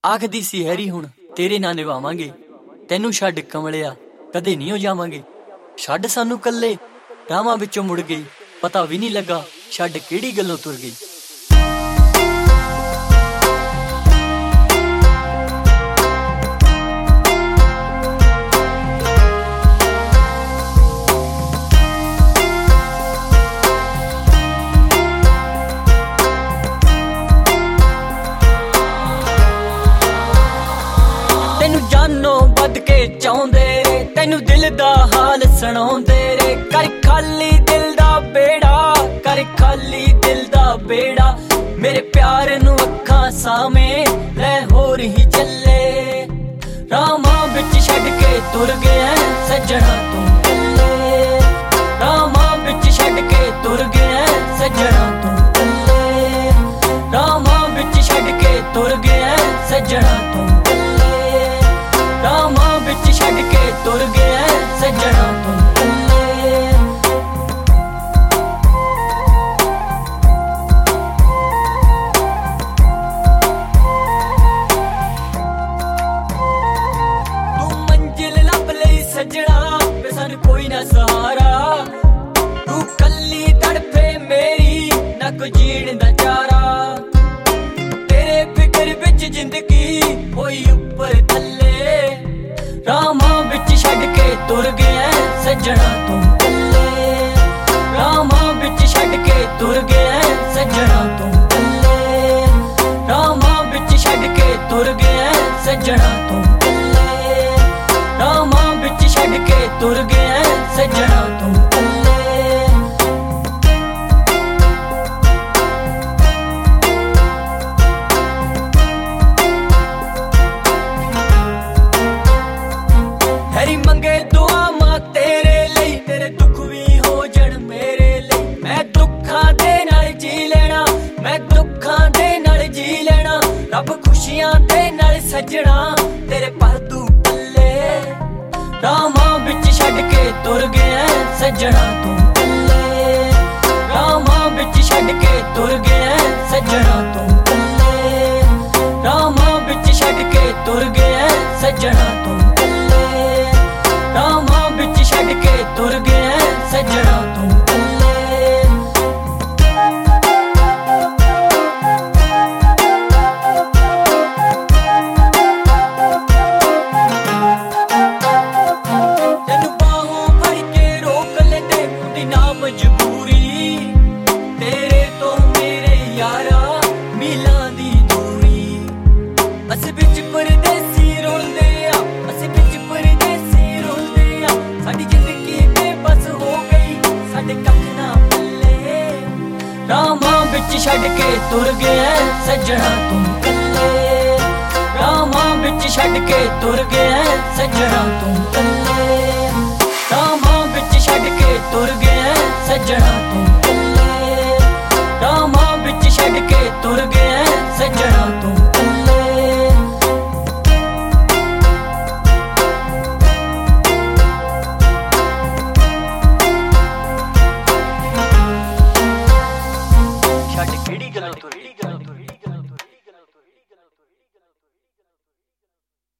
ਆਖਦੀ ਸੀ ਹੈਰੀ ਹੁਣ ਤੇਰੇ ਨਾਲ ਨਿਭਾਵਾਂਗੇ, ਤੈਨੂੰ ਛੱਡ ਕਮਲਿਆ ਕਦੇ ਨਹੀਂ ਹੋ ਜਾਵਾਂਗੇ। ਛੱਡ ਸਾਨੂੰ ਕੱਲੇ ਰਾਵਾਂ ਵਿੱਚੋਂ ਮੁੜ ਗਈ, ਪਤਾ ਵੀ ਨਹੀਂ ਲੱਗਾ ਛੱਡ ਕਿਹੜੀ ਗੱਲੋਂ ਤੁਰ ਗਈ। ਤੈਨੂੰ ਜਾਨੋਂ ਵੱਧ ਕੇ ਚਾਹੁੰਦੇ ਰੇ, ਤੈਨੂੰ ਦਿਲ ਦਾ ਹਾਲ ਸੁਣਾਉਂਦੇ ਰੇ। ਕਰ ਖਾਲੀ ਦਿਲ ਦਾ ਬੇੜਾ, ਕਰ ਖਾਲੀ ਦਿਲ ਦਾ ਬੇੜਾ। ਮੇਰੇ ਪਿਆਰ ਨੂੰ ਅੱਖਾਂ ਸਾਹਮਣੇ ਲੈ ਹੋਰ ਹੀ ਚੱਲੇ, ਰਾਮਾਂ ਵਿੱਚ ਛੱਡ ਕੇ ਤੁਰ ਗਿਆ ਸੱਜਣਾ ਤੂੰ ਕੱਲੇ। ਰਾਮਾਂ ਵਿੱਚ ਛੱਡ ਕੇ ਤੁਰ ਗਿਆ ਸੱਜਣਾ ਤੂੰ ਕੱਲੇ। ਰਾਮਾਂ ਵਿੱਚ ਛੱਡ ਕੇ ਤੁਰ ਗਿਆ ਸੱਜਣਾ ਤੂੰ ਕੱਲੇ। ਰਾਮਾਂ ਵਿੱਚ ਛੱਡ ਕੇ ਤੁਰ ਗਿਆ ਸੱਜਣਾ ਤੂੰ ਕੱਲੇ। ਤੂੰ ਮੰਜ਼ਿਲ ਲੱਭ ਲਈ ਸੱਜਣਾ ਵੇ ਸਾਨੂੰ ਕੋਈ ਨਾ ਸਹਾਰਾ। ਤੂੰ ਕੱਲੀ ਤੜਫੇ ਮੇਰੀ ਨਾ ਕੋਈ ਜੀਣ ਦਾ ਚਾਰਾ। ਤੇਰੇ ਫਿਕਰ ਵਿੱਚ ਜ਼ਿੰਦਗੀ ਹੋਈ ਉੱਪਰ ਥੱਲੇ, ਰਾਮਾਂ ਵਿੱਚ ਛੱਡ ਕੇ ਤੁਰ ਗਿਆ ਸੱਜਣਾ ਤੂੰ ਕੱਲੇ। ਰਾਮਾਂ ਵਿੱਚ ਛੱਡ ਕੇ ਤੁਰ ਗਿਆ ਸੱਜਣਾ ਤੂੰ ਕੱਲੇ। ਰਾਮਾਂ ਵਿੱਚ ਛੱਡ ਕੇ ਤੁਰ ਗਿਆ ਸੱਜਣਾ ਤੂੰ ਕੱਲੇ। ਰਾਮਾਂ ਵਿੱਚ ਛੱਡ ਕੇ ਤੁਰ ਗਿਆ ਸੱਜਣਾ ਤੂੰ ਕੱਲੇ। ਹੈਰੀ ਮੰਗੇ ਦੁਆਵਾਂ ਤੇਰੇ ਲਈ, ਤੇਰੇ ਦੁੱਖ ਵੀ ਹੋ ਜਾਣ ਮੇਰੇ ਲਈ। ਮੈਂ ਦੁੱਖਾਂ ਦੇ ਨਾਲ ਜੀ ਲੈਣਾ, ਮੈਂ ਦੁੱਖਾਂ ਦੇ ਨਾਲ ਜੀ ਲੈਣਾ। ਰੱਬ ਖੁਸ਼ੀਆਂ ਦੇ ਨਾਲ ਸੱਜਣਾ ਤੇਰੇ ਪਰ ਤੂੰ ਪੱਲੇ। ਰਾਮਾਂ ਵਿੱਚ ਛੱਡ ਕੇ ਤੁਰ ਗਿਆ ਸੱਜਣਾ ਤੂੰ ਕੱਲੇ। ਰਾਮਾਂ ਵਿੱਚ ਛੱਡ ਕੇ ਤੁਰ ਗਿਆ ਸੱਜਣਾ ਤੂੰ ਕੱਲੇ। ਰਾਮਾਂ ਵਿੱਚ ਛੱਡ ਕੇ ਤੁਰ ਗਿਆ ਸੱਜਣਾ ਤੂੰ ਕੱਲੇ। ਰਾਮਾਂ ਵਿੱਚ ਛੱਡ ਕੇ ਤੁਰ ਗਿਆ ਸੱਜਣਾ ਤੂੰ ਕੱਲੇ। ਤੈਨੂੰ ਬਾਹੋਂ ਫੜ ਕੇ ਰੋਕ ਲੈਂਦੇ ਹੁੰਦੀ ਨਾ ਮਜਬੂਰੀ, ਤੇਰੇ ਤੋਂ ਮੇਰੇ ਯਾਰਾ ਮੀਲਾਂ ਦੀ ਦੂਰੀ। ਅਸੀਂ ਵਿੱਚ ਪਰਦੇਸੀ ਰੋਲਦੇ ਆ, ਅਸੀਂ ਵਿੱਚ ਪਰਦੇਸੀ ਰੋਲਦੇ ਆ। ਸਾਡੀ ਜ਼ਿੰਦਗੀ ਬੇਬਸ ਹੋ ਗਈ, ਸਾਡੇ ਕੱਖ ਨਾ ਪੱਲੇ। ਰਾਮਾਂ ਵਿੱਚ ਛੱਡ ਕੇ ਤੁਰ ਗਿਆ ਸੱਜਣਾ ਤੂੰ ਕੱਲੇ। ਰਾਮਾਂ ਵਿੱਚ ਛੱਡ ਕੇ ਤੁਰ ਗਿਆ ਸੱਜਣਾ ਤੂੰ ਕੱਲੇ। ਰਾਮਾਂ ਵਿੱਚ ਛੱਡ ਕੇ ਤੁਰ ਗਿਆ ਸੱਜਣਾ ਤੂੰ ਕੱਲੇ। ਰਾਮਾਂ ਵਿੱਚ ਛੱਡ ਕੇ ਤੁਰ ਗਿਆ ਸੱਜਣਾ ਤੂੰ